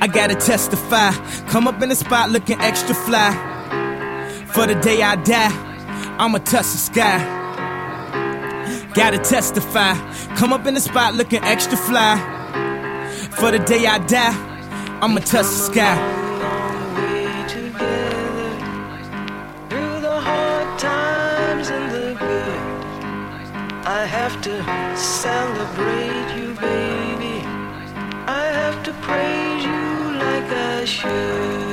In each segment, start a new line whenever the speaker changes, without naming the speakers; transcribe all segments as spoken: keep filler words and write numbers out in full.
I gotta testify. Come up in the spot looking extra fly. For the day I die, I'ma touch the sky. Gotta testify. Come up in the spot looking extra fly. For the day I die, I'ma touch the sky.
Through the hard times and the good, I have to celebrate you, baby. I have to praise you like I should.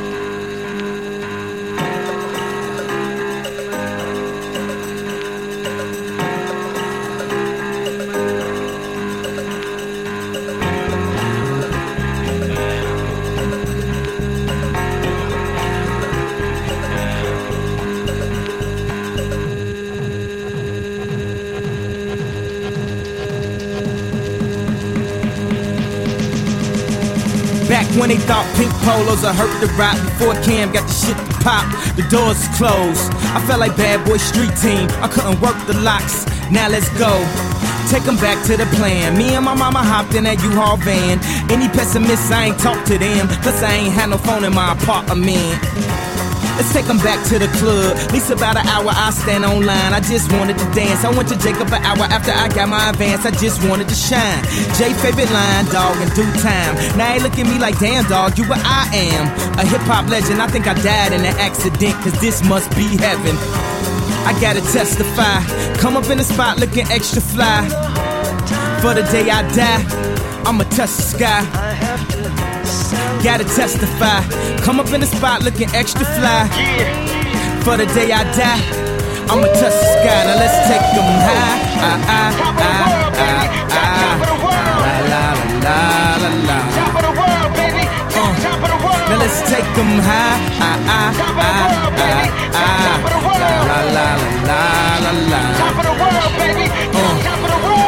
Back when they thought pink polos would hurt the rock, before Cam got the shit to pop, the doors is closed. I felt like bad boy street team, I couldn't work the locks. Now let's go, take them back to the plan. Me and my mama hopped in that U-Haul van. Any pessimists, I ain't talk to them, plus I ain't had no phone in my apartment. Let's take them back to the club. At least about an hour I stand online. I just wanted to dance. I went to Jacob an hour after I got my advance. I just wanted to shine. Jay favorite line, dog, in due time. Now they look at me like, damn dog, you what I am. A hip-hop legend. I think I died in an accident, cause this must be heaven. I gotta testify. Come up in the spot looking extra fly. For the day I die, I'ma touch the sky. Gotta testify. Come up in the spot looking extra fly. For the day I die, I'ma touch the sky. Now let's take them high. Ah, ah, ah, ah, ah. La, la, la, la, la.
Top of the world, baby.
Uh.
Top of the world.
Now let's take them high. Ah, ah, ah, ah, ah. La, la, la, la, la.
Top of the world, baby.
Uh.
Top of the world.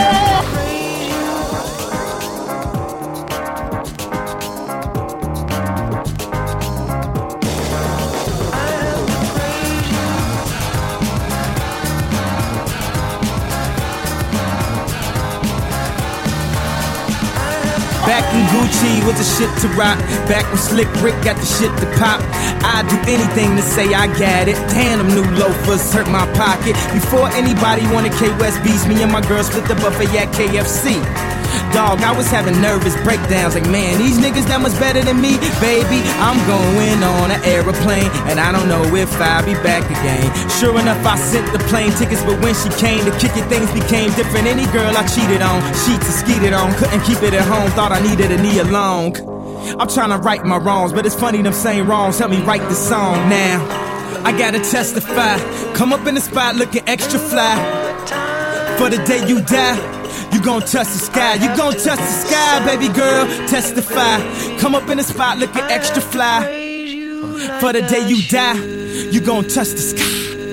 Back in Gucci was the shit to rock. Back when Slick Rick got the shit to pop. I'd do anything to say I got it. Damn, them new loafers hurt my pocket. Before anybody wanted K-West beats, me and my girl split the buffet at K F C. Dog, I was having nervous breakdowns like, man, these niggas that much better than me. Baby, I'm going on an aeroplane, and I don't know if I'll be back again. Sure enough, I sent the plane tickets, but when she came to kick it, things became different. Any girl I cheated on, sheets and skeeted on, couldn't keep it at home, thought I needed a knee along. I'm trying to right my wrongs, but it's funny them same wrongs help me write this song now. I gotta testify. Come up in the spot looking extra fly. For the day you die, you gon' touch the sky. You gon' touch the sky, baby girl. Testify. Come up in the spot looking extra fly. For the day you die, you gon' touch the sky.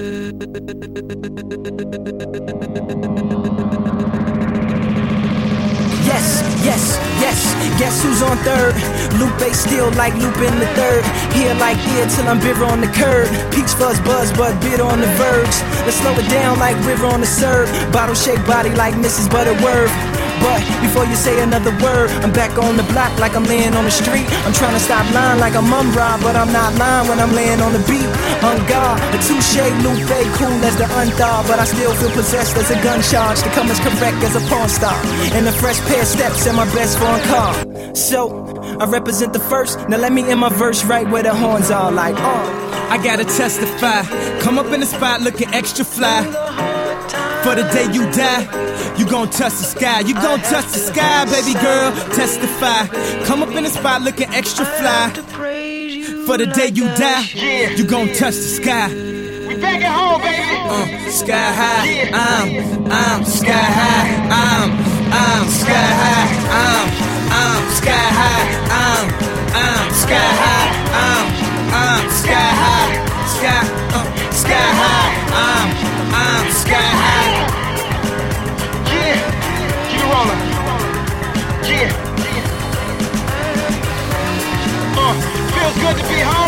Yes, yes, yes. Guess who's on third? Lupe still like Lupin the third. Here like ear till I'm bitter on the curb. Peach fuzz buzz but bitter on the verge. Let's slow it down like river on the serve. Bottle shaped body like Missus Butterworth. But before you say another word, I'm back on the block like I'm laying on the street. I'm trying to stop lying like I'm Mum-Ra, but I'm not lying when I'm laying on the beat. On guard, the touche, Lupe, cool as the unthaw, but I still feel possessed as a gun charge to come as correct as a porn star. And a fresh pair of steps and my best foreign car. So, I represent the first, now let me end my verse right where the horns are like, oh.
I gotta testify. Come up in the spot looking extra fly. For the day you die, you gon' touch the sky. You gon' touch the sky, baby girl. Testify. Come up in the spot looking extra fly. For the day you die, you gon' touch the sky.
We back at home, baby.
Uh, sky high. I'm, I'm sky high. I'm, I'm sky high. I'm, I'm sky high. I'm, I'm sky high. I'm, I'm sky high. Sky, uh, sky high. I'm, I'm sky high.
Yeah, keep it rolling. Yeah. Uh, feels good to be home.